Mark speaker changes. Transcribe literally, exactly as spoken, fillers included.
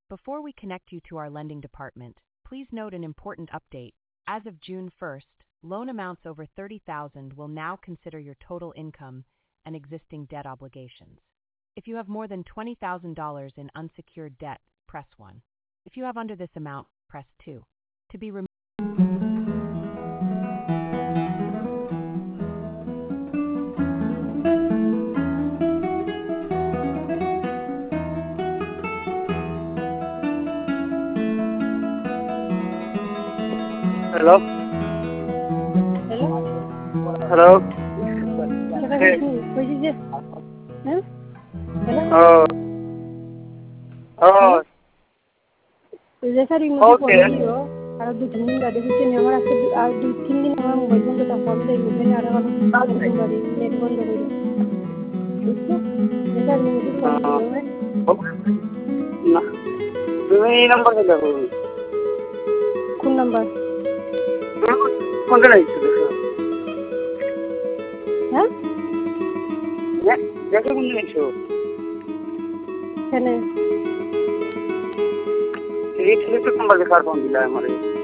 Speaker 1: Before we connect you to our lending department, please note an important update. As of June first, loan amounts over thirty thousand dollars will now consider your total income and existing debt obligations. If you have more than twenty thousand dollars in unsecured debt, press one. If you have under this amount, press two. To be removed.
Speaker 2: Hello?
Speaker 3: Hello?
Speaker 2: Hello?
Speaker 3: Kita
Speaker 2: Hey.
Speaker 3: sini, posisi je. Huh? Hello?
Speaker 2: Oh. Oh.
Speaker 3: Jesa ring
Speaker 2: Okay.
Speaker 3: mesti phone diyo. Aru du tin din gade biche ne amar aske aru du tin din amar mobile phone ta phone dei mujhe ne ara kono phone bari net bondo kore. বুঝছো? জেসা ring mesti phone diyo.
Speaker 2: না তুমি এই number থেকে দেখো
Speaker 3: কোন number?
Speaker 2: কোনটা লাগছে দেখো
Speaker 3: হ্যাঁ?
Speaker 2: দেখো কোন লাগছো
Speaker 3: কেন?
Speaker 2: এই ছেলে তো নাম্বার দেখার কোন দিলা আমারে